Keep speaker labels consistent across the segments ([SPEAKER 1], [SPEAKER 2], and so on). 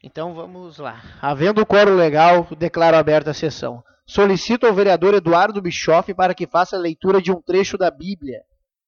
[SPEAKER 1] Então vamos lá. Havendo o quórum legal, declaro aberta a sessão. Solicito ao vereador Eduardo Bischoff para que faça a leitura de um trecho da Bíblia.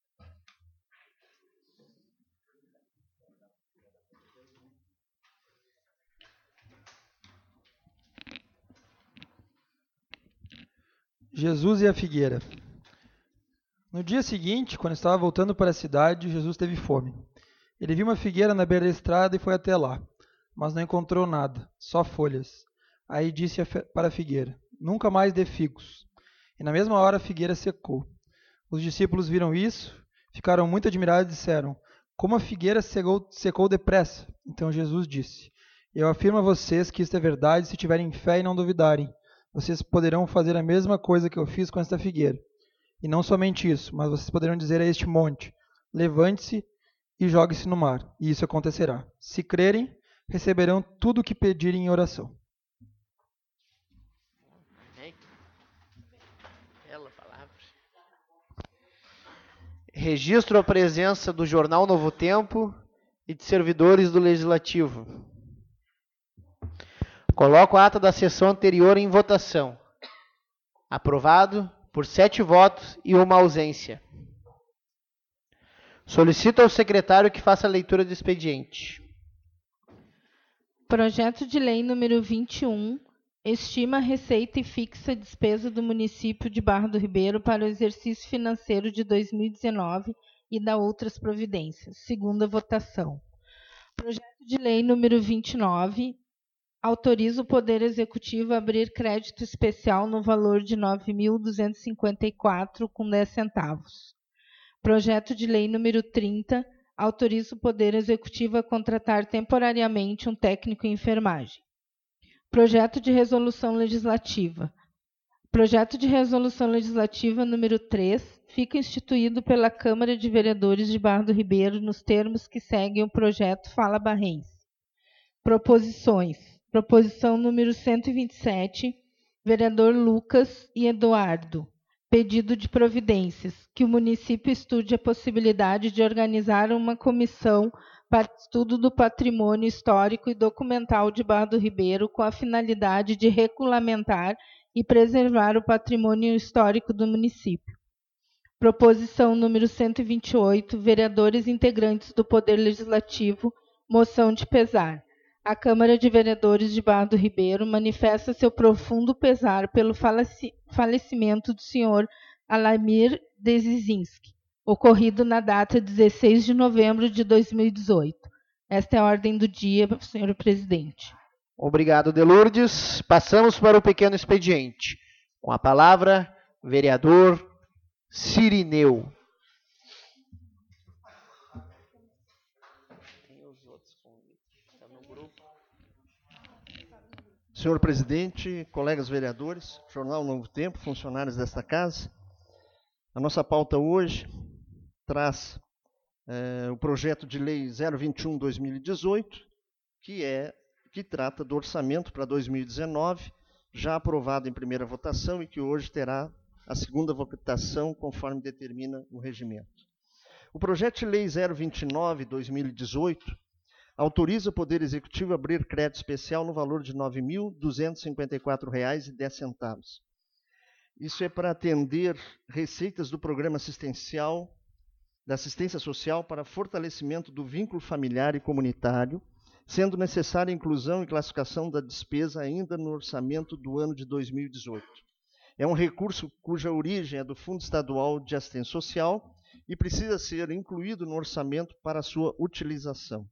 [SPEAKER 2] Jesus e a figueira. No dia seguinte, quando estava voltando para a cidade, Jesus teve fome. Ele viu uma figueira na beira da estrada e foi até lá, mas não encontrou nada, só folhas. Aí disse para a figueira: Nunca mais dê figos. E na mesma hora a figueira secou. Os discípulos viram isso, ficaram muito admirados e disseram: Como a figueira secou depressa? Então Jesus disse: Eu afirmo a vocês que isto é verdade se tiverem fé e não duvidarem. Vocês poderão fazer a mesma coisa que eu fiz com esta figueira. E não somente isso, mas vocês poderão dizer a este monte: Levante-se e jogue-se no mar, e isso acontecerá. Se crerem, receberão tudo o que pedirem em oração.
[SPEAKER 1] Registro a presença do Jornal Novo Tempo e de servidores do Legislativo. Coloco a ata da sessão anterior em votação. Aprovado por 7 votos e uma ausência. Solicito ao secretário que faça a leitura do expediente.
[SPEAKER 3] Projeto de lei número 21, estima a receita e fixa a despesa do município de Barra do Ribeiro para o exercício financeiro de 2019 e dá outras providências. Segunda votação. Projeto de lei número 29, autoriza o Poder Executivo a abrir crédito especial no valor de R$ 9.254,10. Projeto de lei número 30, autoriza o Poder Executivo a contratar temporariamente um técnico em enfermagem. Projeto de resolução legislativa. Projeto de resolução legislativa número 3 fica instituído pela Câmara de Vereadores de Barra do Ribeiro nos termos que seguem o projeto Fala Barrense. Proposições. Proposição número 127, vereador Lucas e Eduardo. Pedido de providências, que o município estude a possibilidade de organizar uma comissão para estudo do patrimônio histórico e documental de Barra do Ribeiro com a finalidade de regulamentar e preservar o patrimônio histórico do município. Proposição número 128, vereadores integrantes do Poder Legislativo, moção de pesar. A Câmara de Vereadores de Barra do Ribeiro manifesta seu profundo pesar pelo falecimento do senhor Alamir Dzezinski, ocorrido na data 16 de novembro de 2018. Esta é a ordem do dia, senhor presidente.
[SPEAKER 1] Obrigado, Delurdes. Passamos para o pequeno expediente. Com a palavra, vereador Cirineu.
[SPEAKER 4] Senhor presidente, colegas vereadores, Jornal Novo Tempo, funcionários desta casa, a nossa pauta hoje traz o projeto de lei 021/2018, que trata do orçamento para 2019, já aprovado em primeira votação e que hoje terá a segunda votação, conforme determina o regimento. O projeto de lei 029/2018 autoriza o Poder Executivo a abrir crédito especial no valor de R$ 9.254,10. Isso é para atender receitas do Programa Assistencial, da Assistência Social para fortalecimento do vínculo familiar e comunitário, sendo necessária a inclusão e classificação da despesa ainda no orçamento do ano de 2018. É um recurso cuja origem é do Fundo Estadual de Assistência Social e precisa ser incluído no orçamento para a sua utilização.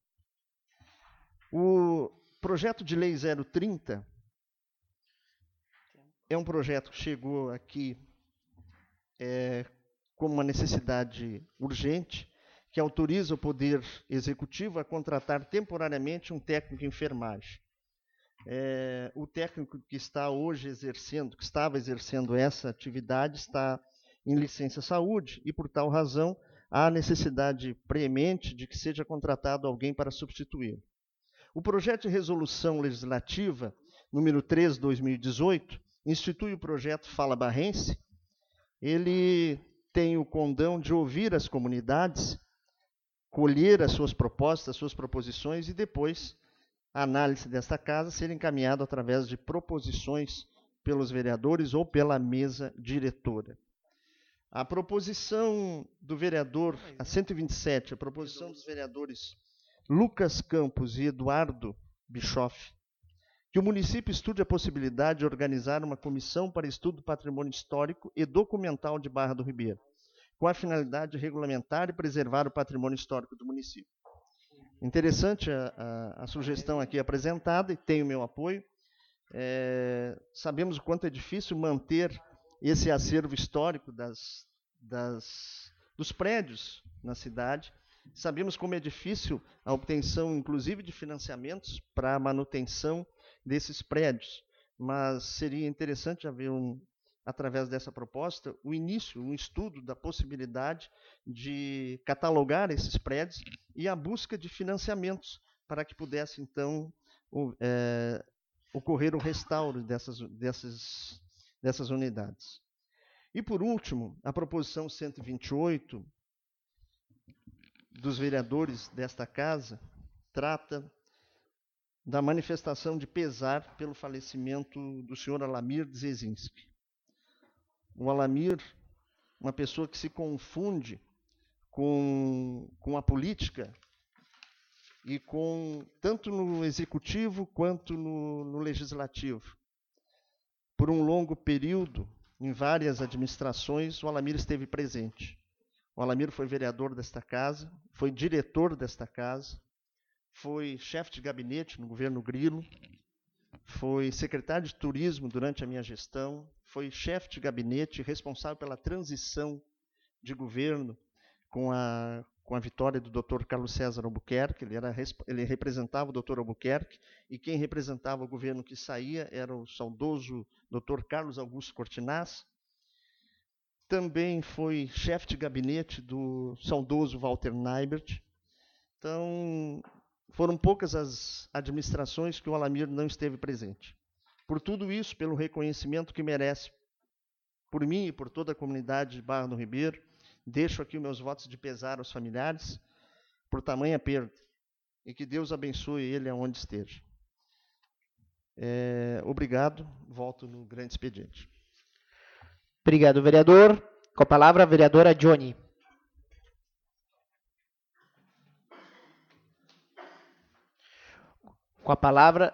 [SPEAKER 4] O projeto de lei 030 é um projeto que chegou aqui como uma necessidade urgente, que autoriza o Poder Executivo a contratar temporariamente um técnico em enfermagem. O técnico que está hoje exercendo, que estava exercendo essa atividade, está em licença saúde e, por tal razão, há necessidade preemente de que seja contratado alguém para substituí-lo. O projeto de resolução legislativa número 3/2018 institui o projeto Fala Barrense. Ele tem o condão de ouvir as comunidades, colher as suas propostas, as suas proposições e depois a análise desta casa ser encaminhado através de proposições pelos vereadores ou pela mesa diretora. A proposição do vereador, a 127, a proposição dos vereadores Lucas Campos e Eduardo Bischoff, que o município estude a possibilidade de organizar uma comissão para estudo do patrimônio histórico e documental de Barra do Ribeiro, com a finalidade de regulamentar e preservar o patrimônio histórico do município. Interessante a sugestão aqui apresentada e tem o meu apoio. Sabemos o quanto é difícil manter esse acervo histórico dos prédios na cidade. Sabemos como é difícil a obtenção, inclusive, de financiamentos para a manutenção desses prédios. Mas seria interessante haver, através dessa proposta, o início, um estudo da possibilidade de catalogar esses prédios e a busca de financiamentos para que pudesse, então, ocorrer o restauro dessas unidades. E, por último, a proposição 128 dos vereadores desta casa trata da manifestação de pesar pelo falecimento do senhor Alamir Dzezinski. O Alamir, uma pessoa que se confunde com a política e tanto no executivo quanto no legislativo. Por um longo período, em várias administrações, o Alamir esteve presente. O Alamir foi vereador desta casa, foi diretor desta casa, foi chefe de gabinete no governo Grilo, foi secretário de turismo durante a minha gestão, foi chefe de gabinete responsável pela transição de governo com a vitória do Dr. Carlos César Albuquerque. Ele representava o Dr. Albuquerque, e quem representava o governo que saía era o saudoso Dr. Carlos Augusto Cortinaz. Também foi chefe de gabinete do saudoso Walter Neibert. Então, foram poucas as administrações que o Alamir não esteve presente. Por tudo isso, pelo reconhecimento que merece por mim e por toda a comunidade de Barra do Ribeiro, deixo aqui os meus votos de pesar aos familiares por tamanha perda, e que Deus abençoe ele aonde esteja. Obrigado, volto no grande expediente.
[SPEAKER 1] Obrigado, vereador. Com a palavra, a vereadora Johnny. Com a palavra...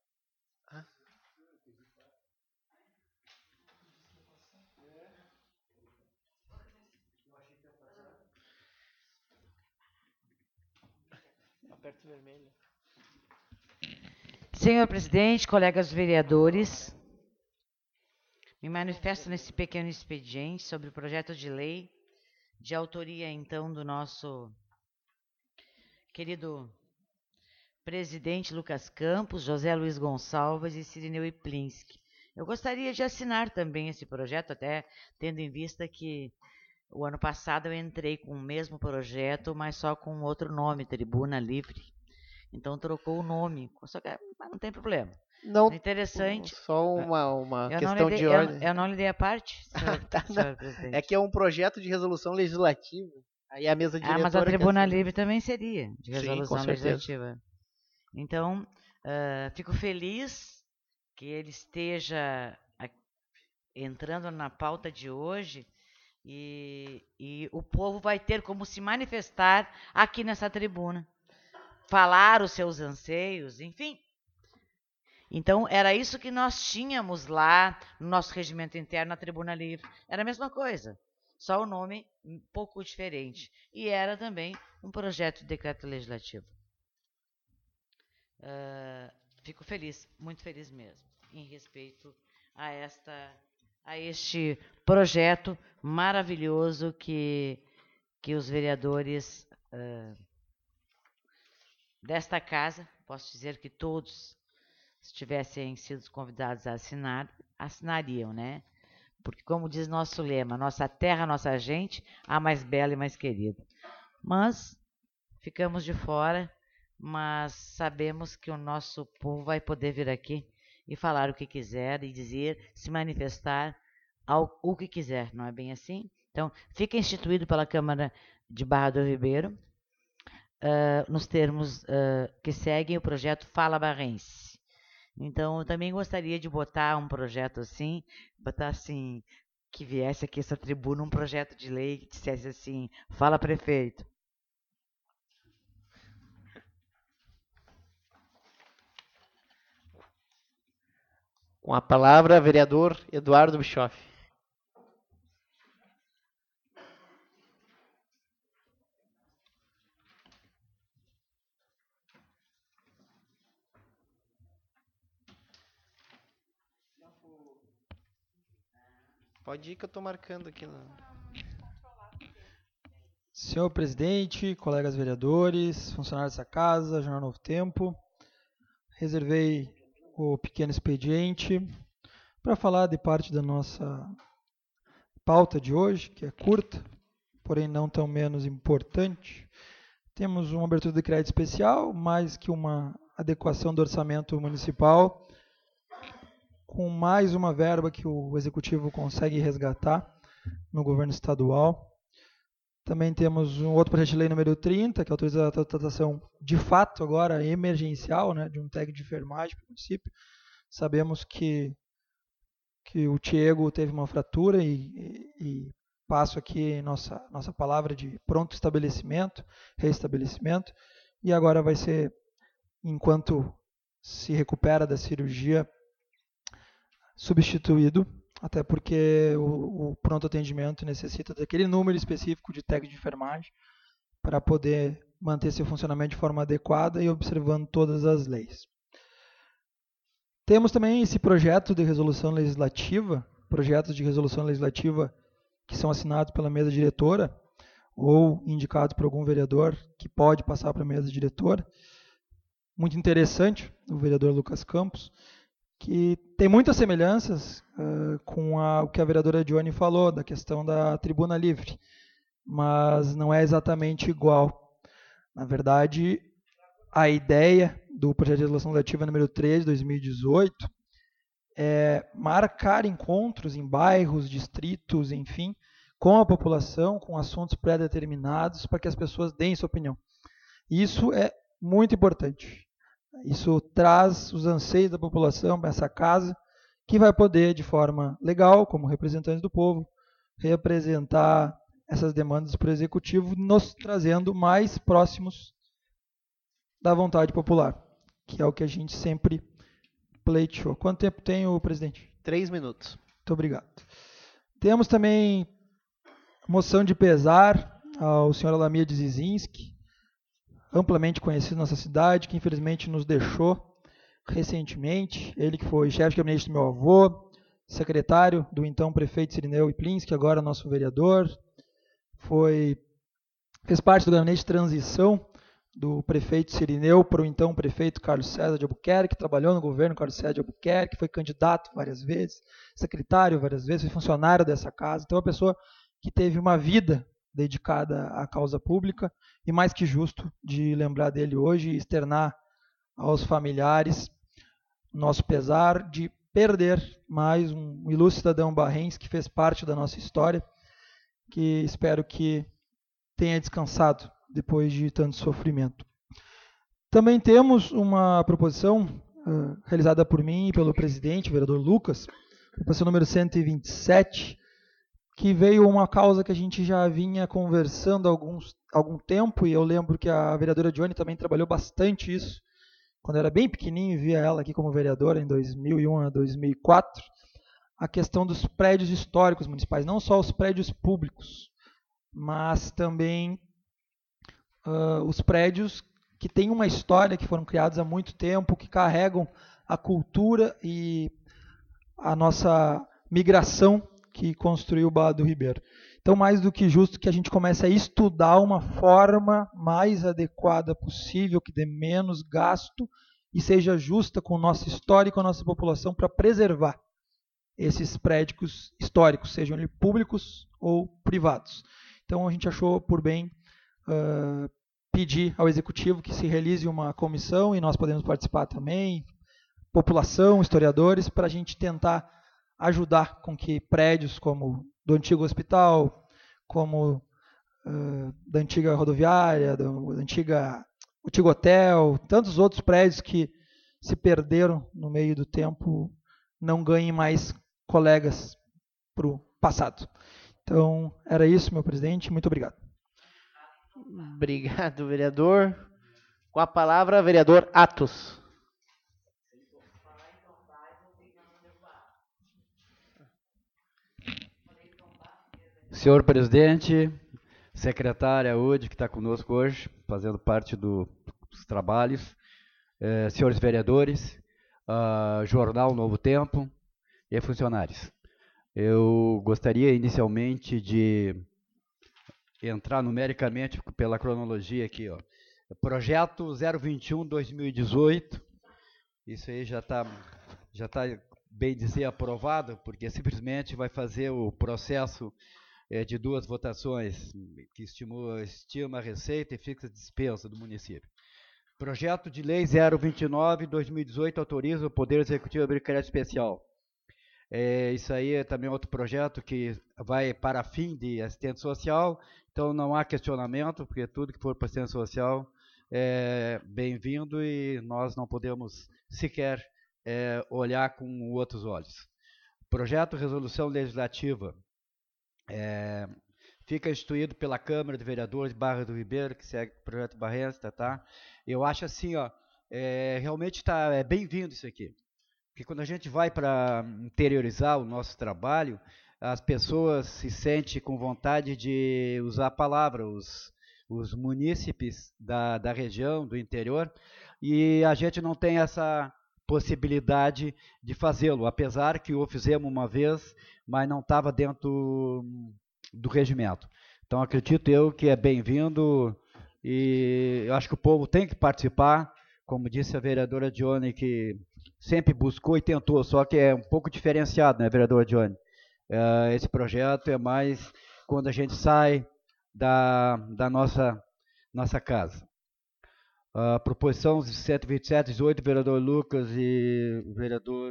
[SPEAKER 5] Senhor presidente, colegas vereadores, me manifesto nesse pequeno expediente sobre o projeto de lei de autoria, então, do nosso querido presidente Lucas Campos, José Luiz Gonçalves e Cirineu Iplinski. Eu gostaria de assinar também esse projeto, até tendo em vista que o ano passado eu entrei com o mesmo projeto, mas só com outro nome, Tribuna Livre. Então trocou o nome, só que mas não tem problema.
[SPEAKER 1] Não,
[SPEAKER 5] é interessante.
[SPEAKER 1] Só uma questão de ordem.
[SPEAKER 5] Eu não lhe dei a parte, senhor presidente.
[SPEAKER 1] É que é um projeto de resolução legislativa. Aí a mesa diretora...
[SPEAKER 5] mas a Tribuna Livre também seria de resolução
[SPEAKER 1] Sim,
[SPEAKER 5] legislativa. Então, fico feliz que ele esteja entrando na pauta de hoje e o povo vai ter como se manifestar aqui nessa tribuna. Falar os seus anseios, enfim. Então, era isso que nós tínhamos lá no nosso regimento interno, na Tribuna Livre. Era a mesma coisa, só o nome um pouco diferente. E era também um projeto de decreto legislativo. Fico feliz, muito feliz mesmo, em respeito a este projeto maravilhoso que os vereadores desta casa, posso dizer que todos, se tivessem sido convidados a assinar, assinariam, né? Porque, como diz nosso lema, nossa terra, nossa gente, a mais bela e mais querida. Mas ficamos de fora, mas sabemos que o nosso povo vai poder vir aqui e falar o que quiser e dizer, se manifestar o que quiser, não é bem assim? Então, fica instituído pela Câmara de Barra do Ribeiro nos termos que seguem o projeto Fala Barrense. Então, eu também gostaria de botar um projeto assim, botar assim, que viesse aqui essa tribuna um projeto de lei que dissesse assim, fala prefeito.
[SPEAKER 1] Com a palavra, vereador Eduardo Bischoff. Pode ir que eu estou marcando aqui.
[SPEAKER 2] Senhor presidente, colegas vereadores, funcionários dessa casa, Jornal Novo Tempo, reservei o pequeno expediente para falar de parte da nossa pauta de hoje, que é curta, porém não tão menos importante. Temos uma abertura de crédito especial, mais que uma adequação do orçamento municipal, com mais uma verba que o Executivo consegue resgatar no governo estadual. Também temos um outro projeto de lei número 30, que autoriza a tratação de fato agora emergencial, né, de um técnico de enfermagem para o município. Sabemos que o Tiago teve uma fratura e passo aqui nossa palavra de pronto estabelecimento, restabelecimento, e agora vai ser, enquanto se recupera da cirurgia, substituído, até porque o pronto atendimento necessita daquele número específico de técnico de enfermagem para poder manter seu funcionamento de forma adequada e observando todas as leis. Temos também esse projeto de resolução legislativa, projetos de resolução legislativa que são assinados pela mesa diretora ou indicados por algum vereador que pode passar para a mesa diretora. Muito interessante, o vereador Lucas Campos, que tem muitas semelhanças com o que a vereadora Johnny falou, da questão da tribuna livre, mas não é exatamente igual. Na verdade, a ideia do projeto de resolução legislativa número 3 de 2018 é marcar encontros em bairros, distritos, enfim, com a população, com assuntos pré-determinados, para que as pessoas deem sua opinião. Isso é muito importante. Isso traz os anseios da população para essa casa, que vai poder, de forma legal, como representantes do povo, representar essas demandas para o Executivo, nos trazendo mais próximos da vontade popular, que é o que a gente sempre pleiteou. Quanto tempo tem o presidente?
[SPEAKER 1] 3 minutos.
[SPEAKER 2] Muito obrigado. Temos também moção de pesar ao senhor Alamir de Zizinski, amplamente conhecido na nossa cidade, que infelizmente nos deixou recentemente. Ele que foi chefe de gabinete do meu avô, secretário do então prefeito Cirineu Iplinski, agora nosso vereador, fez parte do gabinete de transição do prefeito Cirineu para o então prefeito Carlos César de Albuquerque, trabalhou no governo Carlos César de Albuquerque, foi candidato várias vezes, secretário várias vezes, foi funcionário dessa casa. Então, é uma pessoa que teve uma vida dedicada à causa pública, e mais que justo de lembrar dele hoje e externar aos familiares nosso pesar de perder mais um ilustre cidadão barrense que fez parte da nossa história, que espero que tenha descansado depois de tanto sofrimento. Também temos uma proposição realizada por mim e pelo presidente, o vereador Lucas, proposição número 127, que veio uma causa que a gente já vinha conversando há algum tempo, e eu lembro que a vereadora Johnny também trabalhou bastante isso, quando eu era bem pequenininho, via ela aqui como vereadora em 2001 a 2004, a questão dos prédios históricos municipais, não só os prédios públicos, mas também os prédios que têm uma história, que foram criados há muito tempo, que carregam a cultura e a nossa migração que construiu o Bado do Ribeiro. Então, mais do que justo que a gente comece a estudar uma forma mais adequada possível, que dê menos gasto e seja justa com a nossa história e com a nossa população para preservar esses prédios históricos, sejam eles públicos ou privados. Então, a gente achou por bem pedir ao Executivo que se realize uma comissão, e nós podemos participar também, população, historiadores, para a gente tentar ajudar com que prédios como do antigo hospital, como da antiga rodoviária, do antigo hotel, tantos outros prédios que se perderam no meio do tempo, não ganhem mais colegas para o passado. Então, era isso, meu presidente. Muito obrigado.
[SPEAKER 1] Obrigado, vereador. Com a palavra, vereador Atos.
[SPEAKER 6] Senhor presidente, secretária Udi, que está conosco hoje, fazendo parte dos trabalhos, senhores vereadores, Jornal Novo Tempo e funcionários. Eu gostaria inicialmente de entrar numericamente pela cronologia aqui, ó. Projeto 021/2018, isso aí já está, bem dizer, aprovado, porque simplesmente vai fazer o processo de 2 votações, que estima a receita e fixa a despesa do município. Projeto de Lei 029/2018 autoriza o Poder Executivo a abrir crédito especial. Isso aí é também outro projeto que vai para fim de assistente social, então não há questionamento, porque tudo que for para assistente social é bem-vindo e nós não podemos sequer olhar com outros olhos. Projeto de resolução legislativa fica instituído pela Câmara de Vereadores de Barra do Ribeiro, que segue o projeto Barrense, tá? Eu acho assim, ó, realmente é bem-vindo isso aqui. Porque quando a gente vai para interiorizar o nosso trabalho, as pessoas se sentem com vontade de usar a palavra, os munícipes da região, do interior, e a gente não tem essa possibilidade de fazê-lo, apesar que o fizemos uma vez, mas não estava dentro do regimento. Então, acredito eu que é bem-vindo e eu acho que o povo tem que participar, como disse a vereadora Dione, que sempre buscou e tentou, só que é um pouco diferenciado, né, vereadora Dione? Esse projeto é mais quando a gente sai da nossa casa. A proposição 127/18, vereador Lucas e vereador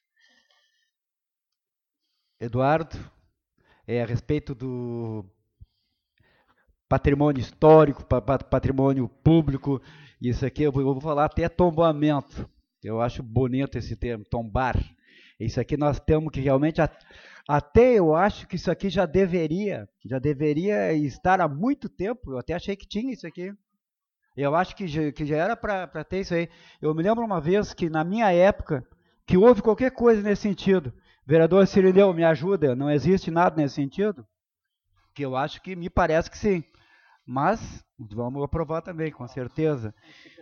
[SPEAKER 6] Eduardo, a respeito do patrimônio histórico, patrimônio público. Isso aqui eu vou falar até tombamento. Eu acho bonito esse termo, tombar. Isso aqui nós temos que realmente, até eu acho que isso aqui já deveria estar há muito tempo. Eu até achei que tinha isso aqui. Eu acho que já era para ter isso aí. Eu me lembro uma vez que na minha época, que houve qualquer coisa nesse sentido. Vereador Cirineu, me ajuda, não existe nada nesse sentido? Que eu acho que me parece que sim. Mas vamos aprovar também, com certeza.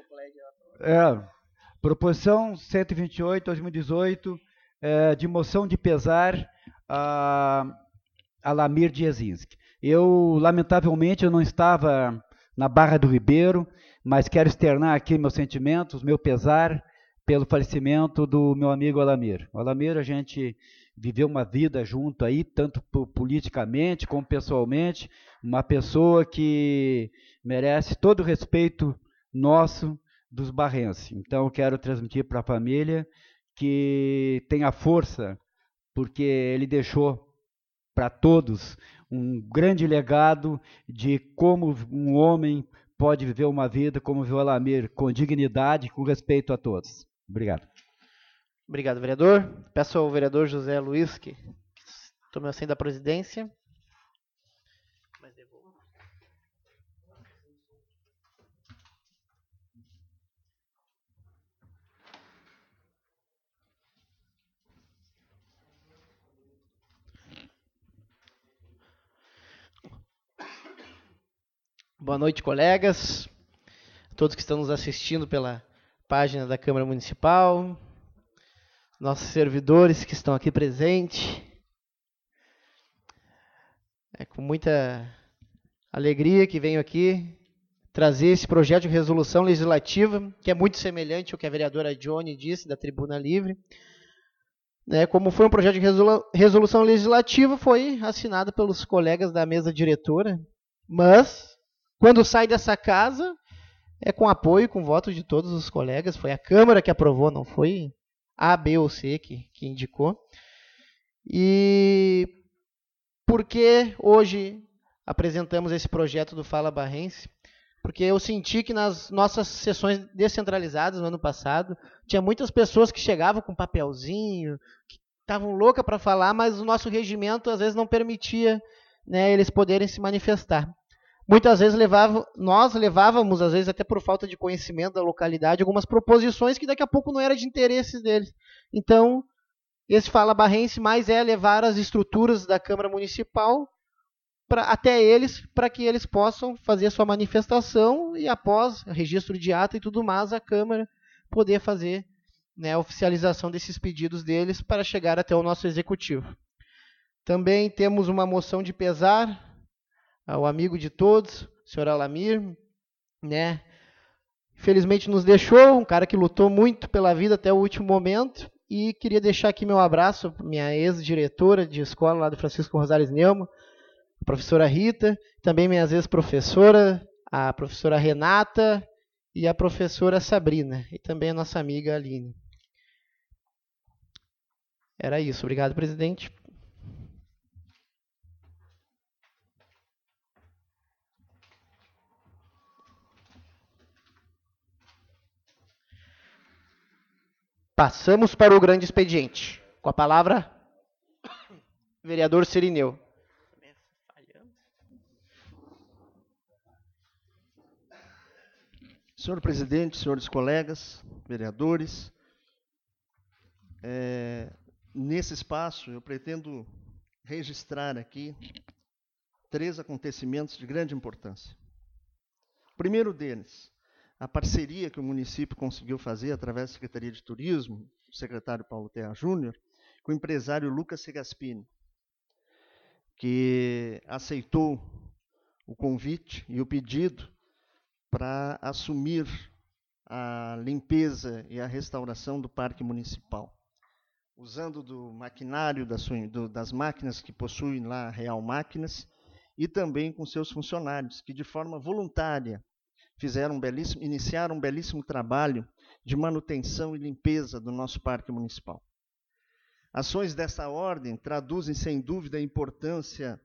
[SPEAKER 6] Proposição 128/2018, de moção de pesar a Lamir Diezinski. Lamentavelmente, eu não estava na Barra do Ribeiro, mas quero externar aqui meus sentimentos, meu pesar pelo falecimento do meu amigo Alamir. O Alamir, a gente viveu uma vida junto aí, tanto politicamente como pessoalmente, uma pessoa que merece todo o respeito nosso dos barrenses. Então, eu quero transmitir para a família que tenha força, porque ele deixou para todos um grande legado de como um homem pode viver uma vida como viu Alamir, com dignidade, com respeito a todos. Obrigado.
[SPEAKER 1] Obrigado, vereador. Peço ao vereador José Luiz que tome assento da presidência. Boa noite, colegas, todos que estão nos assistindo pela página da Câmara Municipal, nossos servidores que estão aqui presentes. É com muita alegria que venho aqui trazer esse projeto de resolução legislativa, que é muito semelhante ao que a vereadora Dione disse da Tribuna Livre. Como foi um projeto de resolução legislativa, foi assinado pelos colegas da mesa diretora, mas quando sai dessa casa, é com apoio, com voto de todos os colegas. Foi a Câmara que aprovou, não foi A, B ou C que indicou. E porque hoje apresentamos esse projeto do Fala Barrense, porque eu senti que nas nossas sessões descentralizadas no ano passado, tinha muitas pessoas que chegavam com papelzinho, que estavam loucas para falar, mas o nosso regimento às vezes não permitia, né, eles poderem se manifestar. Muitas vezes nós levávamos, às vezes até por falta de conhecimento da localidade, algumas proposições que daqui a pouco não era de interesse deles. Então, esse Fala Barrense mais é levar as estruturas da Câmara Municipal até eles, para que eles possam fazer a sua manifestação e após registro de ata e tudo mais, a Câmara poder fazer, né, a oficialização desses pedidos deles para chegar até o nosso Executivo. Também temos uma moção de pesar ao amigo de todos, o senhor Alamir, né? Infelizmente nos deixou, um cara que lutou muito pela vida até o último momento, e queria deixar aqui meu abraço para minha ex-diretora de escola lá do Francisco Rosales Neumann, a professora Rita, também minhas ex-professoras, a professora Renata e a professora Sabrina, e também a nossa amiga Aline. Era isso, obrigado, presidente. Passamos para o grande expediente. Com a palavra, vereador Cirineu.
[SPEAKER 4] Senhor presidente, senhores colegas, vereadores, nesse espaço eu pretendo registrar aqui 3 acontecimentos de grande importância. O primeiro deles, a parceria que o município conseguiu fazer através da Secretaria de Turismo, o secretário Paulo Terra Júnior, com o empresário Lucas Segaspini, que aceitou o convite e o pedido para assumir a limpeza e a restauração do Parque Municipal, usando do maquinário das máquinas que possuem lá a Real Máquinas, e também com seus funcionários, que de forma voluntária iniciaram um belíssimo trabalho de manutenção e limpeza do nosso Parque Municipal. Ações dessa ordem traduzem, sem dúvida, a importância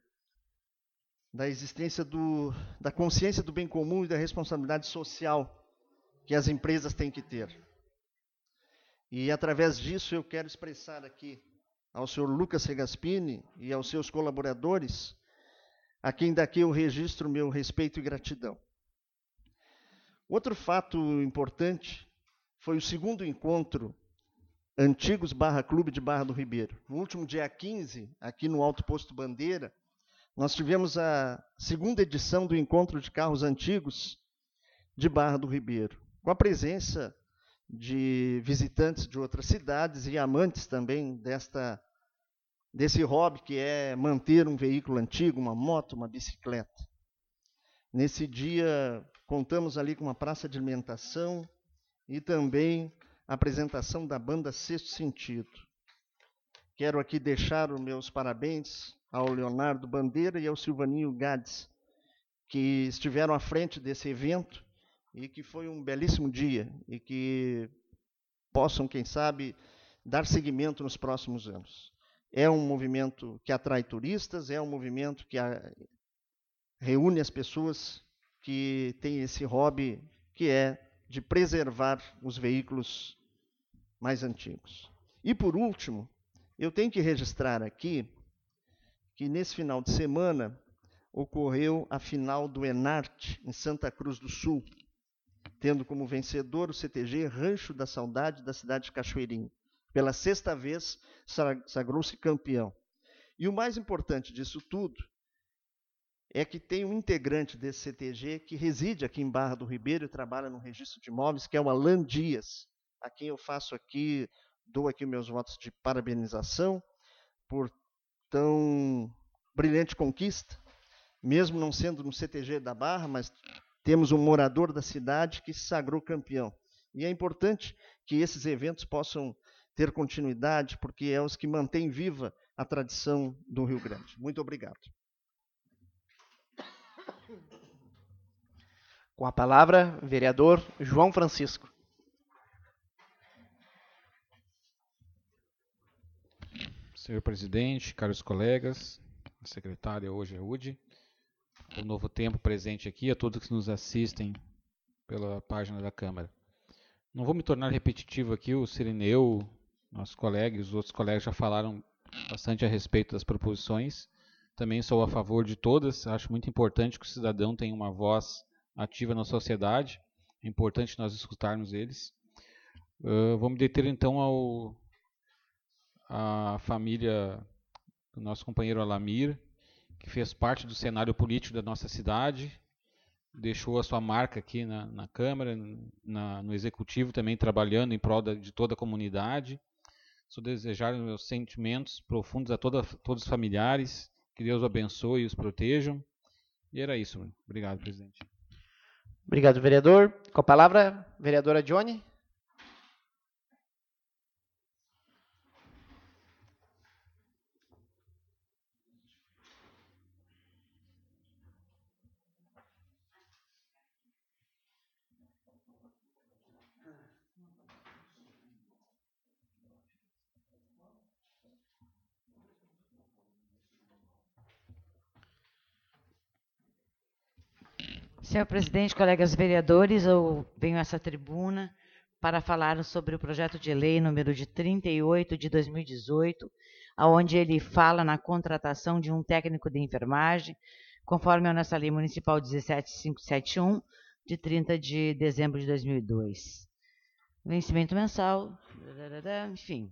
[SPEAKER 4] da existência da consciência do bem comum e da responsabilidade social que as empresas têm que ter. E, através disso, eu quero expressar aqui ao senhor Lucas Segaspini e aos seus colaboradores, a quem daqui eu registro meu respeito e gratidão. Outro fato importante foi o segundo encontro Antigos Clube de Barra do Ribeiro. No último dia 15, aqui no Alto Posto Bandeira, nós tivemos a segunda edição do Encontro de Carros Antigos de Barra do Ribeiro, com a presença de visitantes de outras cidades e amantes também desse hobby que é manter um veículo antigo, uma moto, uma bicicleta. Nesse dia, contamos ali com uma praça de alimentação e também a apresentação da banda Sexto Sentido. Quero aqui deixar os meus parabéns ao Leonardo Bandeira e ao Silvaninho Gades, que estiveram à frente desse evento e que foi um belíssimo dia e que possam, quem sabe, dar seguimento nos próximos anos. É um movimento que atrai turistas, é um movimento que reúne as pessoas que têm esse hobby, que é de preservar os veículos mais antigos. E, por último, eu tenho que registrar aqui que, nesse final de semana, ocorreu a final do Enarte, em Santa Cruz do Sul, tendo como vencedor o CTG Rancho da Saudade, da cidade de Cachoeirinho. Pela 6ª vez, sagrou-se campeão. E o mais importante disso tudo é que tem um integrante desse CTG que reside aqui em Barra do Ribeiro e trabalha no registro de imóveis, que é o Alan Dias, a quem eu dou aqui meus votos de parabenização por tão brilhante conquista, mesmo não sendo no CTG da Barra, mas temos um morador da cidade que se sagrou campeão. E é importante que esses eventos possam ter continuidade, porque é os que mantêm viva a tradição do Rio Grande. Muito obrigado.
[SPEAKER 1] Com a palavra, vereador João Francisco.
[SPEAKER 7] Senhor presidente, caros colegas, a secretária hoje é UDI, o Novo Tempo presente aqui, a todos que nos assistem pela página da Câmara. Não vou me tornar repetitivo aqui, o Cirineu, nossos colegas, os outros colegas já falaram bastante a respeito das proposições. Também sou a favor de todas, acho muito importante que o cidadão tenha uma voz ativa na sociedade, é importante nós escutarmos eles. Vou me deter então à família do nosso companheiro Alamir, que fez parte do cenário político da nossa cidade, deixou a sua marca aqui na Câmara, no Executivo, também trabalhando em prol de toda a comunidade. Só desejar meus sentimentos profundos a todos os familiares, que Deus abençoe e os protejam. E era isso. Obrigado, presidente.
[SPEAKER 1] Obrigado, vereador. Com a palavra, vereadora Johnny.
[SPEAKER 5] Senhor presidente, colegas vereadores, eu venho a essa tribuna para falar sobre o projeto de lei número 38 de 2018, onde ele fala na contratação de um técnico de enfermagem, conforme a nossa lei municipal 17571, de 30 de dezembro de 2002. Vencimento mensal, enfim.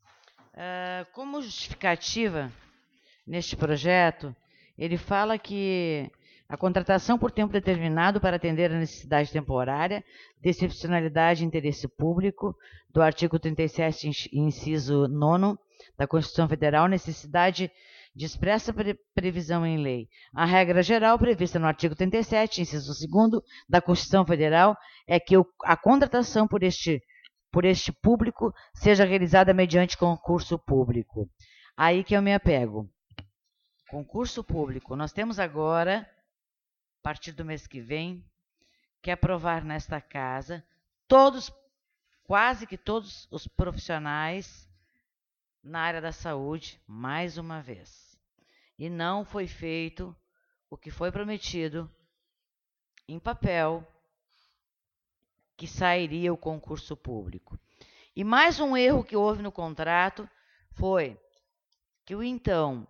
[SPEAKER 5] Como justificativa neste projeto, ele fala que a contratação por tempo determinado para atender a necessidade temporária de excepcionalidade e interesse público do artigo 37, inciso 9 da Constituição Federal, necessidade de expressa previsão em lei. A regra geral prevista no artigo 37, inciso 2 da Constituição Federal, é que a contratação por este público seja realizada mediante concurso público. Aí que eu me apego. Concurso público. Nós temos agora, a partir do mês que vem, que aprovar nesta casa quase que todos os profissionais na área da saúde, mais uma vez. E não foi feito o que foi prometido em papel, que sairia o concurso público. E mais um erro que houve no contrato foi que o então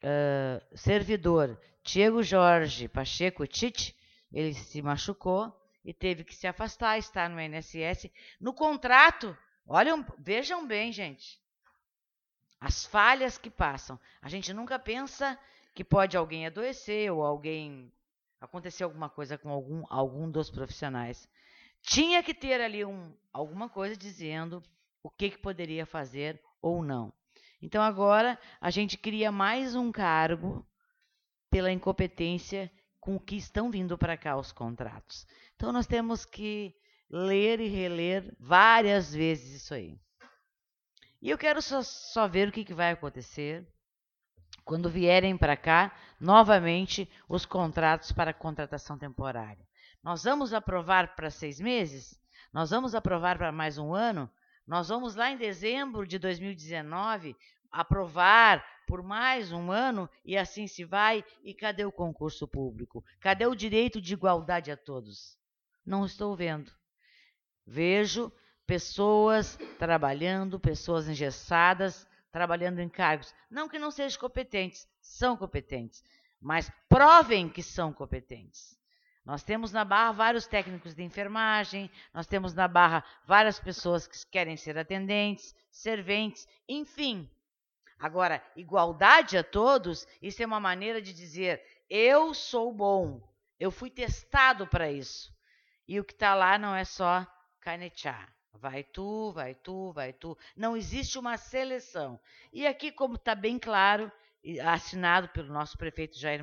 [SPEAKER 5] servidor Diego Jorge Pacheco Tite, ele se machucou e teve que se afastar, está no INSS. No contrato, vejam bem, gente, as falhas que passam. A gente nunca pensa que pode alguém adoecer ou acontecer alguma coisa com algum dos profissionais. Tinha que ter ali alguma coisa dizendo o que poderia fazer ou não. Então agora a gente cria mais um cargo pela incompetência com que estão vindo para cá os contratos. Então nós temos que ler e reler várias vezes isso aí. E eu quero só ver o que vai acontecer quando vierem para cá novamente os contratos para contratação temporária. Nós vamos aprovar para 6 meses? Nós vamos aprovar para mais um ano? Nós vamos lá em dezembro de 2019 aprovar por mais um ano e assim se vai. E cadê o concurso público? Cadê o direito de igualdade a todos? Não estou vendo. Vejo pessoas trabalhando, pessoas engessadas, trabalhando em cargos. Não que não sejam competentes, são competentes, mas provem que são competentes. Nós temos na Barra vários técnicos de enfermagem, nós temos na Barra várias pessoas que querem ser atendentes, serventes, enfim. Agora, igualdade a todos, isso é uma maneira de dizer, eu sou bom, eu fui testado para isso. E o que está lá não é só canetear. Vai tu, vai tu, vai tu. Não existe uma seleção. E aqui, como está bem claro, assinado pelo nosso prefeito Jair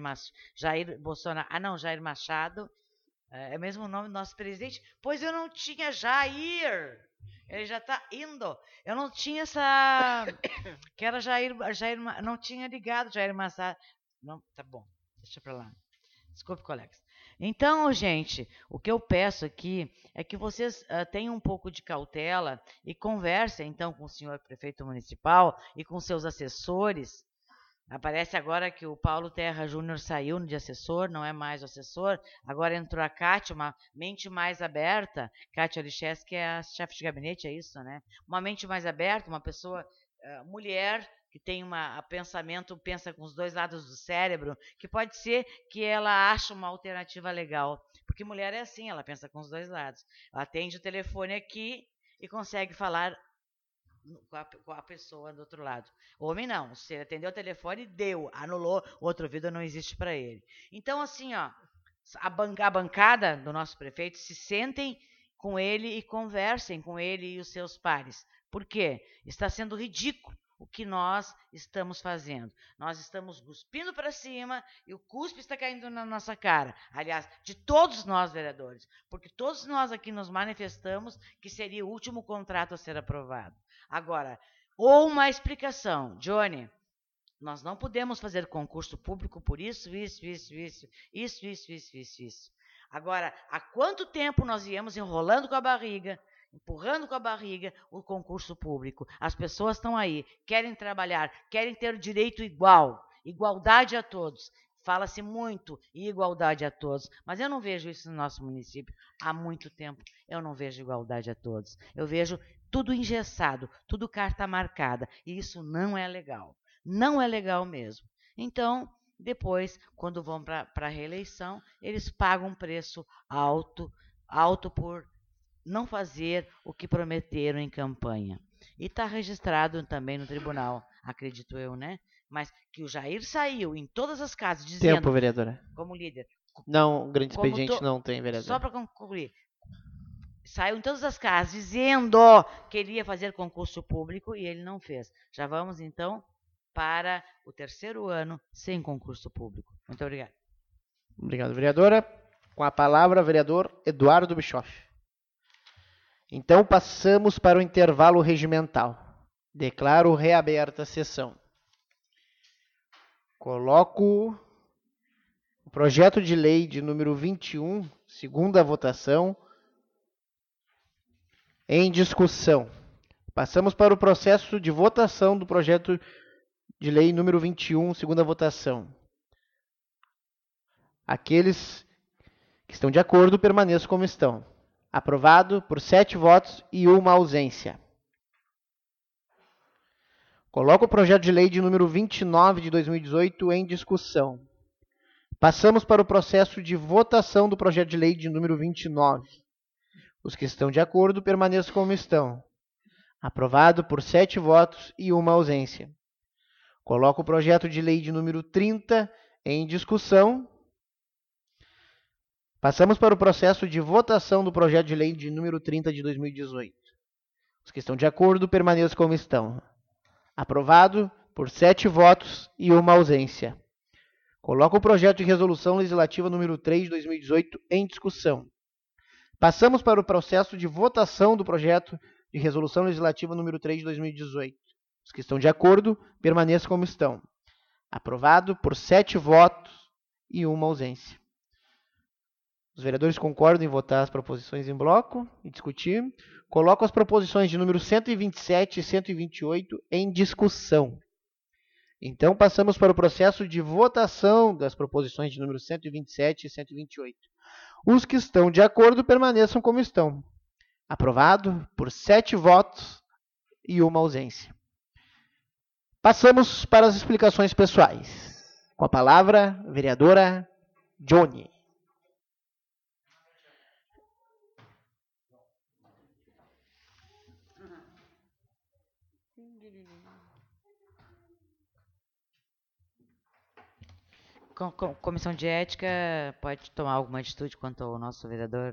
[SPEAKER 5] Machado, é mesmo o nome do nosso presidente, pois eu não tinha Jair, ele já está indo, eu não tinha que era Jair, não tinha ligado Jair Machado, não, tá bom, deixa para lá, desculpe, colegas. Então, gente, o que eu peço aqui é que vocês tenham um pouco de cautela e conversem, então, com o senhor prefeito municipal e com seus assessores, Aparece agora que o Paulo Terra Júnior saiu de assessor, não é mais o assessor. Agora entrou a Kátia, uma mente mais aberta. Kátia Liches, que é a chefe de gabinete, é isso, né? Uma mente mais aberta, uma pessoa, mulher, que tem pensamento, pensa com os dois lados do cérebro, que pode ser que ela ache uma alternativa legal. Porque mulher é assim, ela pensa com os dois lados. Ela atende o telefone aqui e consegue falar com a pessoa do outro lado. Homem não, se ele atendeu o telefone, deu, anulou, o outro ouvido não existe para ele. Então, assim, ó, a bancada do nosso prefeito, se sentem com ele e conversem com ele e os seus pares. Por quê? Está sendo ridículo o que nós estamos fazendo. Nós estamos cuspindo para cima e o cuspe está caindo na nossa cara. Aliás, de todos nós, vereadores, porque todos nós aqui nos manifestamos que seria o último contrato a ser aprovado. Agora, ou uma explicação, Johnny, nós não podemos fazer concurso público por isso. Agora, há quanto tempo nós viemos enrolando com a barriga, empurrando com a barriga o concurso público? As pessoas estão aí, querem trabalhar, querem ter direito igual, igualdade a todos. Fala-se muito em igualdade a todos, mas eu não vejo isso no nosso município há muito tempo. Eu não vejo igualdade a todos. Eu vejo tudo engessado, tudo carta marcada, e isso não é legal. Não é legal mesmo. Então, depois, quando vão para a reeleição, eles pagam um preço alto por não fazer o que prometeram em campanha. E está registrado também no tribunal, acredito eu, né? Mas que o Jair saiu em todas as casas dizendo...
[SPEAKER 1] Tempo, vereadora.
[SPEAKER 5] Como líder.
[SPEAKER 1] Não, grande expediente não tem, vereadora.
[SPEAKER 5] Só para concluir. Saiu em todas as casas dizendo que ele ia fazer concurso público e ele não fez. Já vamos, então, para o 3º ano sem concurso público. Muito obrigado.
[SPEAKER 1] Obrigado, vereadora. Com a palavra, vereador Eduardo Bischoff. Então, passamos para o intervalo regimental. Declaro reaberta a sessão. Coloco o projeto de lei de número 21, segunda votação, em discussão. Passamos para o processo de votação do projeto de lei número 21, segunda votação. Aqueles que estão de acordo permaneçam como estão. Aprovado por 7 votos e 1 ausência. Coloco o projeto de lei de número 29 de 2018 em discussão. Passamos para o processo de votação do projeto de lei de número 29. Os que estão de acordo permaneçam como estão. Aprovado por 7 votos e 1 ausência. Coloco o projeto de lei de número 30 em discussão. Passamos para o processo de votação do projeto de lei de número 30 de 2018. Os que estão de acordo permaneçam como estão. Aprovado por 7 votos e 1 ausência. Coloco o projeto de resolução legislativa número 3 de 2018 em discussão. Passamos para o processo de votação do projeto de resolução legislativa número 3 de 2018. Os que estão de acordo permaneçam como estão. Aprovado por 7 votos e 1 ausência. Os vereadores concordam em votar as proposições em bloco e discutir. Coloco as proposições de número 127 e 128 em discussão. Então, passamos para o processo de votação das proposições de número 127 e 128. Os que estão de acordo permaneçam como estão. Aprovado por 7 votos e 1 ausência. Passamos para as explicações pessoais. Com a palavra, vereadora Johnny.
[SPEAKER 5] Comissão de Ética pode tomar alguma atitude quanto ao nosso vereador?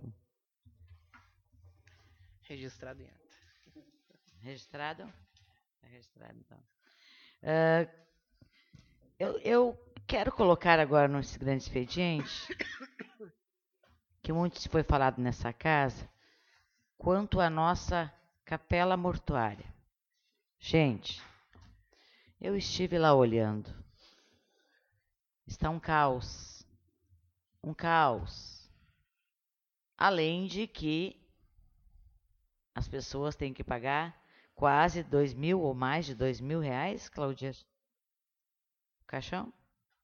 [SPEAKER 1] Registrado em ata.
[SPEAKER 5] Registrado? Está registrado, então. Eu quero colocar agora nesse grande expediente, que muito se foi falado nessa casa, quanto à nossa capela mortuária. Gente, eu estive lá olhando. Está um caos. Um caos. Além de que as pessoas têm que pagar quase 2.000 ou mais de 2.000 reais, Cláudia? caixão?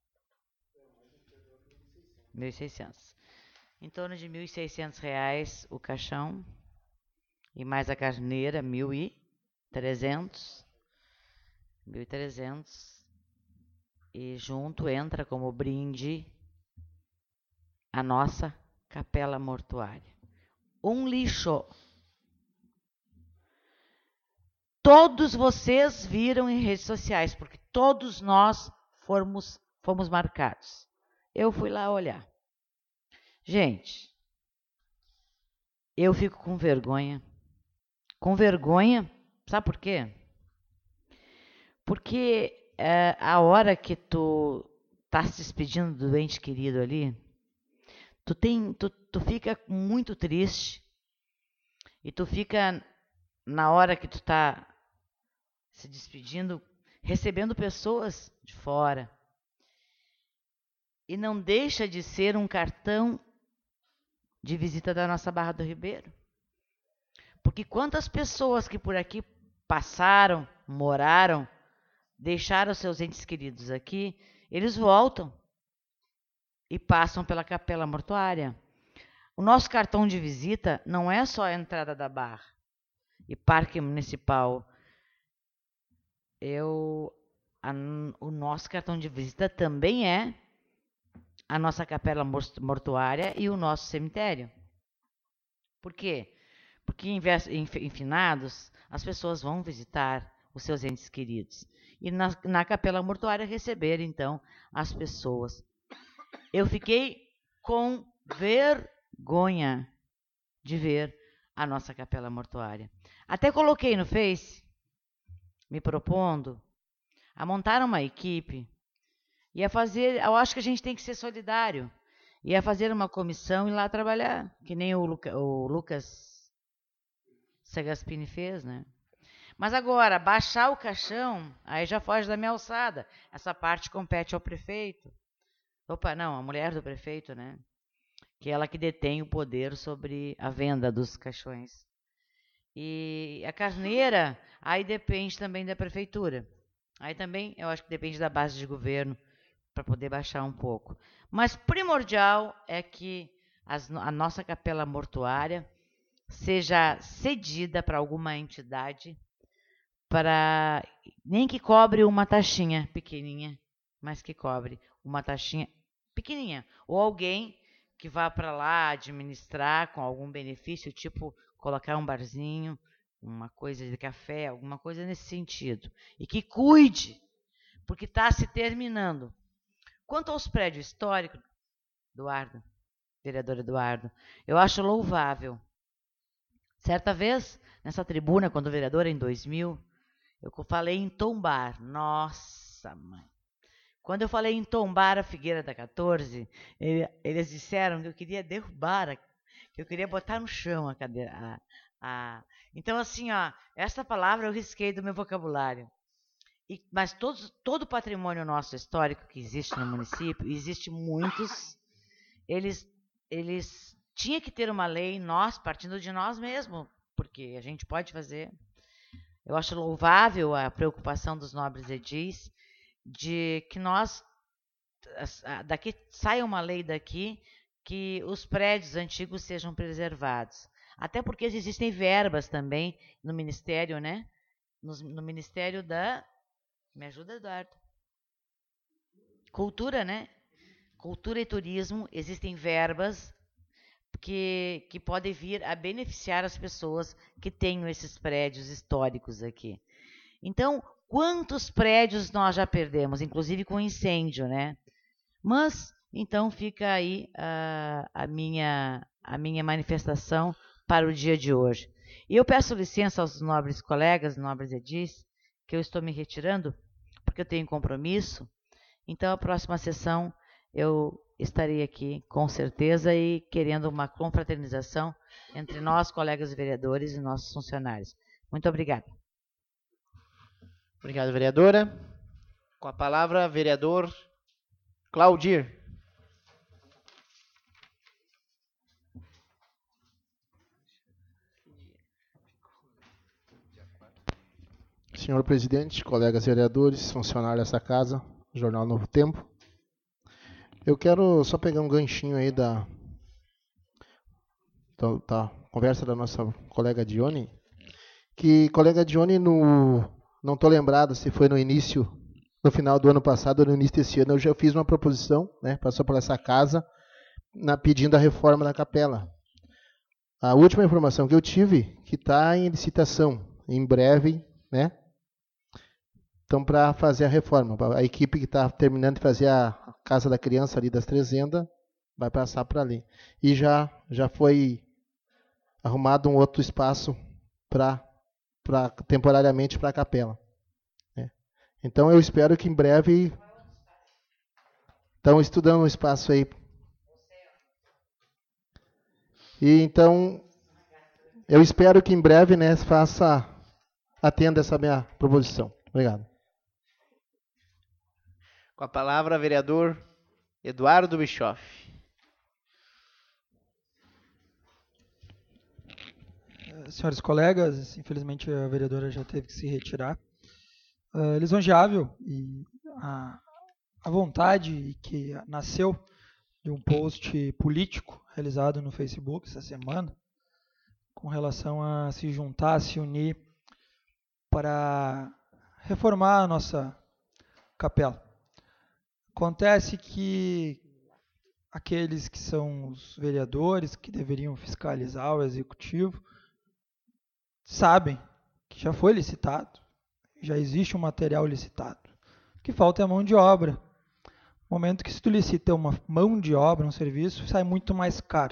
[SPEAKER 5] 1.600. Em torno de R$1.600 o caixão. E mais a carneira, 1.300. 1.300. E junto entra como brinde a nossa capela mortuária. Um lixo. Todos vocês viram em redes sociais, porque todos nós fomos marcados. Eu fui lá olhar. Gente, eu fico com vergonha. Com vergonha, sabe por quê? Porque a hora que tu tá se despedindo do ente querido ali, tu fica muito triste e tu fica, na hora que tu tá se despedindo, recebendo pessoas de fora. E não deixa de ser um cartão de visita da nossa Barra do Ribeiro. Porque quantas pessoas que por aqui passaram, moraram, deixaram seus entes queridos aqui, eles voltam e passam pela capela mortuária. O nosso cartão de visita não é só a entrada da Barra e Parque Municipal. O nosso cartão de visita também é a nossa capela mortuária e o nosso cemitério. Por quê? Porque em finados, as pessoas vão visitar os seus entes queridos. E na capela mortuária receber, então, as pessoas. Eu fiquei com vergonha de ver a nossa capela mortuária. Até coloquei no Face, me propondo a montar uma equipe. Ia fazer, eu acho que a gente tem que ser solidário. Ia fazer uma comissão e ir lá trabalhar, que nem o Lucas Sagaspini fez, né? Mas agora, baixar o caixão, aí já foge da minha alçada. Essa parte compete ao prefeito. Opa, não, a mulher do prefeito, né? Que é ela que detém o poder sobre a venda dos caixões. E a carneira, aí depende também da prefeitura. Aí também, eu acho que depende da base de governo, para poder baixar um pouco. Mas primordial é que a nossa capela mortuária seja cedida para alguma entidade, para nem que cobre uma taxinha pequenininha, mas que cobre uma taxinha pequenininha. Ou alguém que vá para lá administrar com algum benefício, tipo colocar um barzinho, uma coisa de café, alguma coisa nesse sentido. E que cuide, porque está se terminando. Quanto aos prédios históricos, Eduardo, vereador Eduardo, eu acho louvável. Certa vez, nessa tribuna, quando vereador, em 2000, eu falei em tombar. Nossa, mãe. Quando eu falei em tombar a Figueira da 14, eles disseram que eu queria derrubar, que eu queria botar no chão a cadeira. Então, assim, ó, essa palavra eu risquei do meu vocabulário. Mas todo o patrimônio nosso histórico que existe no município, existe muitos, eles tinham que ter uma lei, nós, partindo de nós mesmos, porque a gente pode fazer. Eu acho louvável a preocupação dos nobres edis de que daqui saia uma lei daqui que os prédios antigos sejam preservados. Até porque existem verbas também no Ministério, né? No Ministério da... Me ajuda, Eduardo? Cultura, né? Cultura e turismo, existem verbas que podem vir a beneficiar as pessoas que tenham esses prédios históricos aqui. Então, quantos prédios nós já perdemos, inclusive com incêndio, né? Mas, então, fica aí a minha manifestação para o dia de hoje. E eu peço licença aos nobres colegas, nobres edis, que eu estou me retirando, porque eu tenho compromisso. Então, a próxima sessão eu estarei aqui, com certeza, e querendo uma confraternização entre nós, colegas vereadores e nossos funcionários. Muito obrigada.
[SPEAKER 1] Obrigado, vereadora. Com a palavra, vereador Claudir.
[SPEAKER 8] Senhor presidente, colegas vereadores, funcionários dessa casa, Jornal Novo Tempo. Eu quero só pegar um ganchinho aí da conversa da nossa colega Dione, que colega Dione, não estou lembrado se foi no final do ano passado ou no início desse ano, eu já fiz uma proposição, né, passou por essa casa, pedindo a reforma da capela. A última informação que eu tive, que está em licitação, em breve, né? Então, para fazer a reforma, a equipe que está terminando de fazer a Casa da Criança ali das Trezendas, vai passar para ali. E já foi arrumado um outro espaço temporariamente para a capela. Né? Então, eu espero que em breve estão estudando um espaço aí. E então, eu espero que em breve, né, atenda essa minha proposição. Obrigado.
[SPEAKER 1] Com a palavra, vereador Eduardo Bischoff.
[SPEAKER 2] Senhores colegas, infelizmente a vereadora já teve que se retirar. Lisonjeável e a vontade que nasceu de um post político realizado no Facebook essa semana, com relação a se juntar, se unir para reformar a nossa capela. Acontece que aqueles que são os vereadores que deveriam fiscalizar o executivo sabem que já foi licitado, já existe um material licitado. O que falta é a mão de obra. No momento que se tu licita uma mão de obra, um serviço, sai muito mais caro.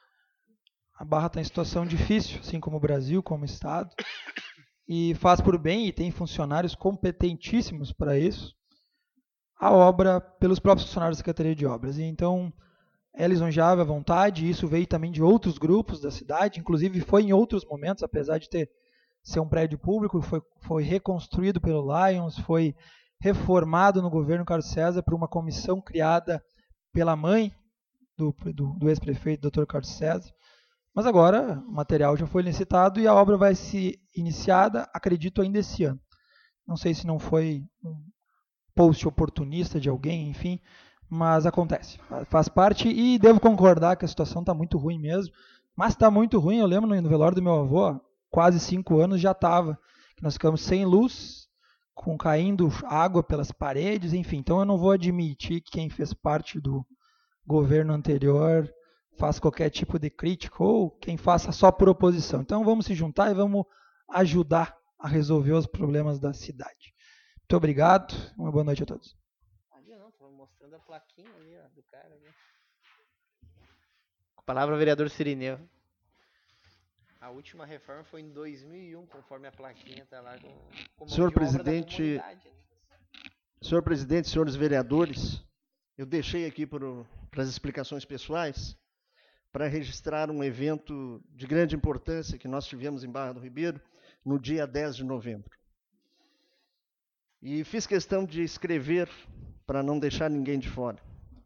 [SPEAKER 2] A Barra está em situação difícil, assim como o Brasil, como o Estado, e faz por bem, e tem funcionários competentíssimos para isso, a obra pelos próprios funcionários da Secretaria de Obras. E então, é lisonjeável à vontade, e isso veio também de outros grupos da cidade, inclusive foi em outros momentos, apesar de ser um prédio público, foi reconstruído pelo Lions, foi reformado no governo Carlos César por uma comissão criada pela mãe do ex-prefeito, Dr. Carlos César. Mas agora o material já foi licitado e a obra vai ser iniciada, acredito, ainda esse ano. Não sei se não foi um post oportunista de alguém, enfim, mas acontece. Faz parte e devo concordar que a situação está muito ruim mesmo. Mas está muito ruim, eu lembro no velório do meu avô, há quase 5 anos já estava, que nós ficamos sem luz, caindo água pelas paredes, enfim. Então eu não vou admitir que quem fez parte do governo anterior faça qualquer tipo de crítica ou quem faça só por oposição. Então vamos se juntar e vamos ajudar a resolver os problemas da cidade. Muito obrigado, uma boa noite a todos.
[SPEAKER 1] Ali não, estou mostrando a plaquinha ali, ó, do cara. Ali. Com a palavra, vereador Cirineu. A última reforma foi em 2001, conforme a plaquinha está lá.
[SPEAKER 4] Senhor presidente, senhores vereadores, eu deixei aqui para as explicações pessoais para registrar um evento de grande importância que nós tivemos em Barra do Ribeiro no dia 10 de novembro. E fiz questão de escrever para não deixar ninguém de fora.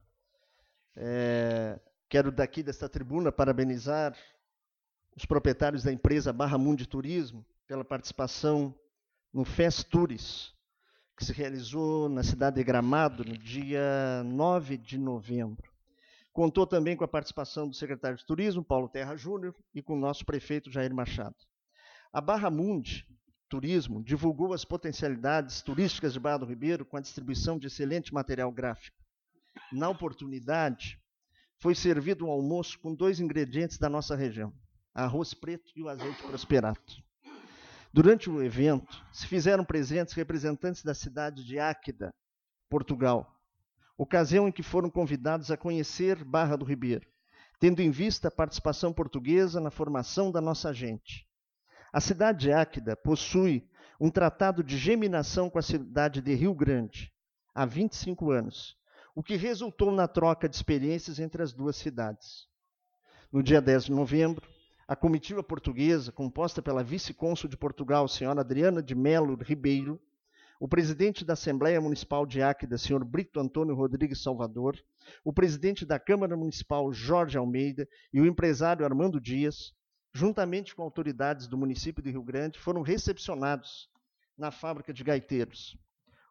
[SPEAKER 4] Quero daqui desta tribuna parabenizar os proprietários da empresa Barra Mundi Turismo pela participação no Fest Tours, que se realizou na cidade de Gramado no dia 9 de novembro. Contou também com a participação do secretário de Turismo, Paulo Terra Júnior, e com o nosso prefeito Jair Machado. A Barra Mundi Turismo divulgou as potencialidades turísticas de Barra do Ribeiro com a distribuição de excelente material gráfico. Na oportunidade, foi servido um almoço com 2 ingredientes da nossa região, arroz preto e o azeite prosperato. Durante o evento, se fizeram presentes representantes da cidade de Áquida, Portugal, ocasião em que foram convidados a conhecer Barra do Ribeiro, tendo em vista a participação portuguesa na formação da nossa gente. A cidade de Áquida possui um tratado de geminação com a cidade de Rio Grande há 25 anos, o que resultou na troca de experiências entre as duas cidades. No dia 10 de novembro, a comitiva portuguesa, composta pela vice-cônsul de Portugal, senhora Adriana de Melo Ribeiro, o presidente da Assembleia Municipal de Áquida, senhor Brito Antônio Rodrigues Salvador, o presidente da Câmara Municipal, Jorge Almeida, e o empresário Armando Dias, juntamente com autoridades do município de Rio Grande, foram recepcionados na fábrica de gaiteiros.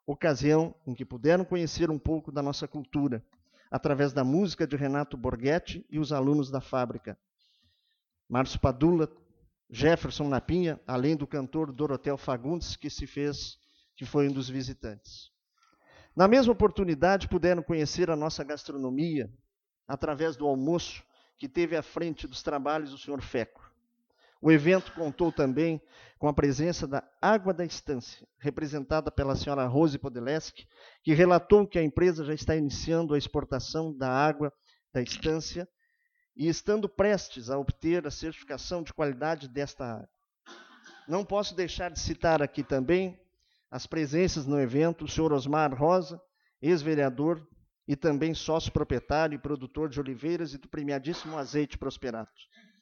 [SPEAKER 4] ocasião em que puderam conhecer um pouco da nossa cultura, através da música de Renato Borghetti e os alunos da fábrica. Márcio Padula, Jefferson Napinha, além do cantor Dorotel Fagundes, que foi um dos visitantes. Na mesma oportunidade, puderam conhecer a nossa gastronomia, através do almoço que teve à frente dos trabalhos do Sr. Feco. O evento contou também com a presença da Água da Estância, representada pela senhora Rose Podeleski, que relatou que a empresa já está iniciando a exportação da água da estância e estando prestes a obter a certificação de qualidade desta água. Não posso deixar de citar aqui também as presenças no evento, o senhor Osmar Rosa, ex-vereador e também sócio proprietário e produtor de oliveiras e do premiadíssimo Azeite Prosperato.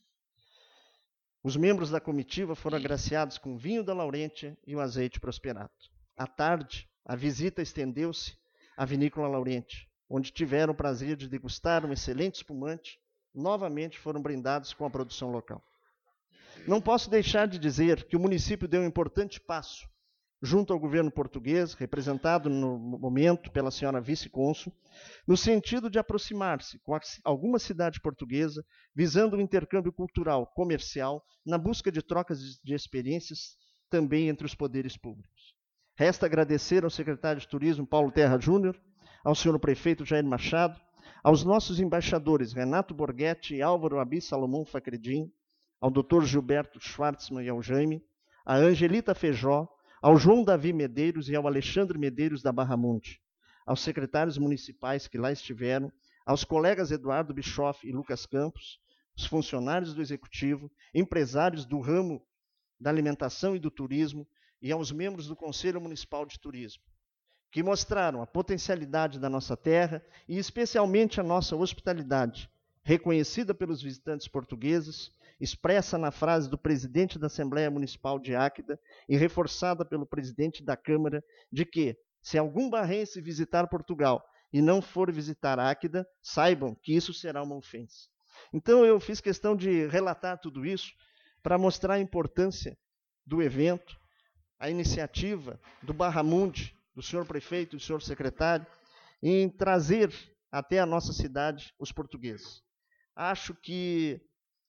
[SPEAKER 4] Os membros da comitiva foram agraciados com vinho da Laurêntia e o azeite Prosperato. À tarde, a visita estendeu-se à vinícola Laurêntia, onde tiveram o prazer de degustar um excelente espumante. Novamente foram brindados com a produção local. Não posso deixar de dizer que o município deu um importante passo junto ao governo português, representado no momento pela senhora vice-cônsul, no sentido de aproximar-se com alguma cidade portuguesa, visando o intercâmbio cultural, comercial, na busca de trocas de experiências também entre os poderes públicos. Resta agradecer ao secretário de Turismo, Paulo Terra Júnior, ao senhor prefeito Jair Machado, aos nossos embaixadores, Renato Borghetti e Álvaro Abi Salomão Facredin, ao Dr. Gilberto Schwartzman e ao Jaime, a Angelita Feijó, ao João Davi Medeiros e ao Alexandre Medeiros da Barra Monte, aos secretários municipais que lá estiveram, aos colegas Eduardo Bischoff e Lucas Campos, os funcionários do Executivo, empresários do ramo da alimentação e do turismo e aos membros do Conselho Municipal de Turismo, que mostraram a potencialidade da nossa terra e especialmente a nossa hospitalidade, reconhecida pelos visitantes portugueses, expressa na frase do presidente da Assembleia Municipal de Áquida e reforçada pelo presidente da Câmara, de que, se algum barrense visitar Portugal e não for visitar Áquida, saibam que isso será uma ofensa. Então eu fiz questão de relatar tudo isso para mostrar a importância do evento, a iniciativa do Barramundi, do senhor prefeito e do senhor secretário, em trazer até a nossa cidade os portugueses. Acho que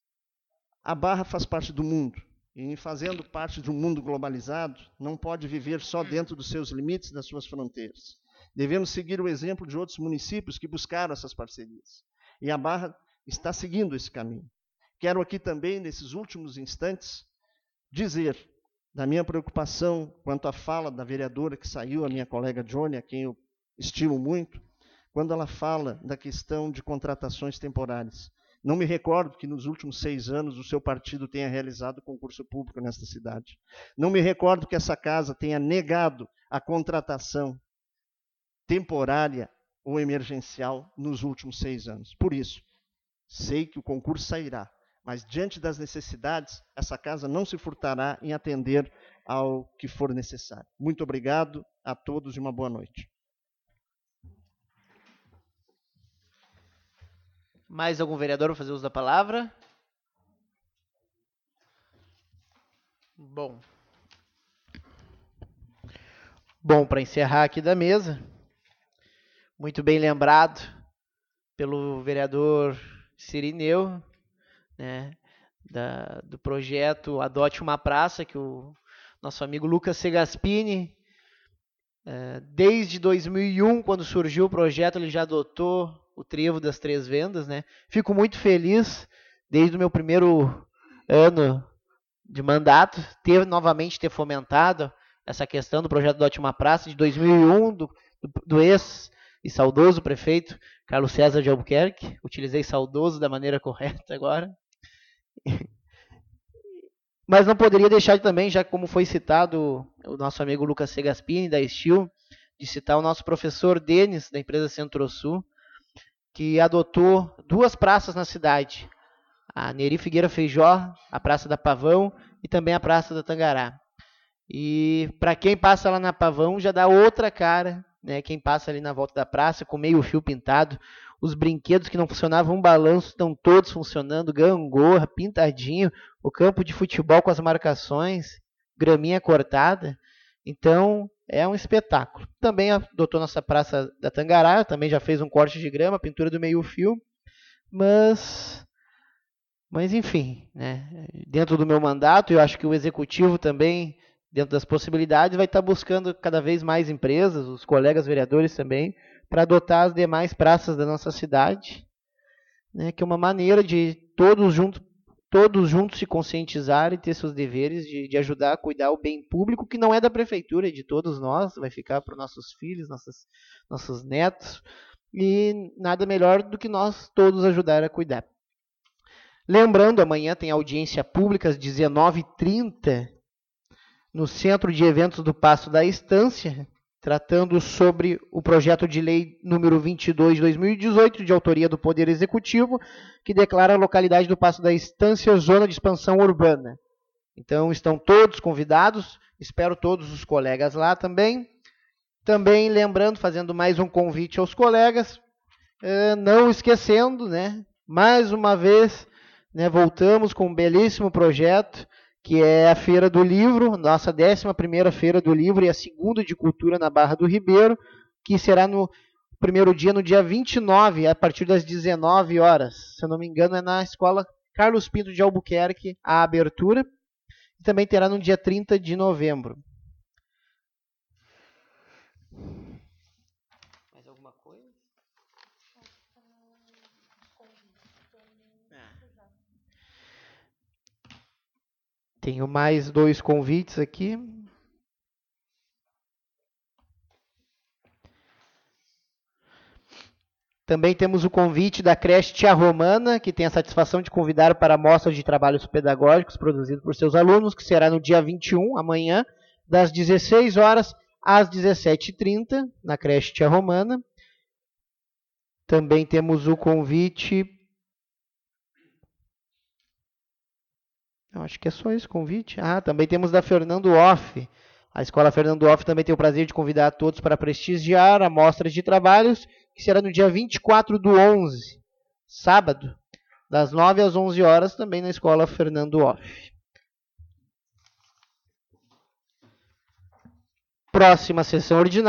[SPEAKER 4] a Barra faz parte do mundo, e em fazendo parte de um mundo globalizado, não pode viver só dentro dos seus limites, das suas fronteiras. Devemos seguir o exemplo de outros municípios que buscaram essas parcerias. E a Barra está seguindo esse caminho. Quero aqui também, nesses últimos instantes, dizer da minha preocupação quanto à fala da vereadora que saiu, a minha colega Johnny, a quem eu estimo muito, quando ela fala da questão de contratações temporárias. Não me recordo que nos últimos 6 anos o seu partido tenha realizado concurso público nesta cidade. Não me recordo que essa casa tenha negado a contratação temporária ou emergencial nos últimos 6 anos. Por isso, sei que o concurso sairá, mas diante das necessidades, essa casa não se furtará em atender ao que for necessário. Muito obrigado a todos e uma boa noite.
[SPEAKER 1] Mais algum vereador para fazer uso da palavra? Bom, para encerrar aqui da mesa, muito bem lembrado pelo vereador Cirineu, né, do projeto Adote uma Praça, que o nosso amigo Lucas Segaspini, desde 2001, quando surgiu o projeto, ele já adotou o trevo das 3 vendas, né? Fico muito feliz, desde o meu primeiro ano de mandato, novamente ter fomentado essa questão do projeto Adote uma Praça de 2001, do ex e saudoso prefeito Carlos César de Albuquerque. Utilizei saudoso da maneira correta agora. Mas não poderia deixar de também, já como foi citado o nosso amigo Lucas Segaspini, da Estil, de citar o nosso professor Denis, da empresa Centro-Sul, que adotou 2 praças na cidade, a Neri Figueira Feijó, a Praça da Pavão e também a Praça da Tangará. E para quem passa lá na Pavão já dá outra cara, né? Quem passa ali na volta da praça com meio fio pintado, os brinquedos que não funcionavam, um balanço, estão todos funcionando, gangorra, pintadinho, o campo de futebol com as marcações, graminha cortada. Então, é um espetáculo. Também adotou nossa Praça da Tangará, também já fez um corte de grama, pintura do meio-fio, mas enfim, né? Dentro do meu mandato, eu acho que o Executivo também, dentro das possibilidades, vai estar buscando cada vez mais empresas, os colegas vereadores também, para adotar as demais praças da nossa cidade, né? Que é uma maneira de todos juntos se conscientizarem e ter seus deveres de ajudar a cuidar o bem público, que não é da prefeitura, é de todos nós, vai ficar para os nossos filhos, nossos netos, e nada melhor do que nós todos ajudar a cuidar. Lembrando, amanhã tem audiência pública às 19h30, no Centro de Eventos do Paço da Estância, tratando sobre o projeto de lei número 22 de 2018, de autoria do Poder Executivo, que declara a localidade do Paço da Estância zona de expansão urbana. Então, estão todos convidados, espero todos os colegas lá também. Também lembrando, fazendo mais um convite aos colegas, não esquecendo, né, mais uma vez, né, voltamos com um belíssimo projeto, que é a Feira do Livro, nossa 11ª Feira do Livro e a segunda de Cultura na Barra do Ribeiro, que será no primeiro dia, no dia 29, a partir das 19 horas. Se eu não me engano, é na Escola Carlos Pinto de Albuquerque, a abertura. E também terá no dia 30 de novembro. Mais alguma coisa? Tenho mais 2 convites aqui. Também temos o convite da creche Tia Romana, que tem a satisfação de convidar para a mostra de trabalhos pedagógicos produzidos por seus alunos, que será no dia 21, amanhã, das 16 horas às 17h30, na creche Tia Romana. Também temos o convite... Eu acho que é só esse convite. Também temos da Fernando Off. A Escola Fernando Off também tem o prazer de convidar a todos para prestigiar a mostra de trabalhos, que será no dia 24/11, sábado, das 9 às 11 horas, também na Escola Fernando Off. Próxima sessão ordinária.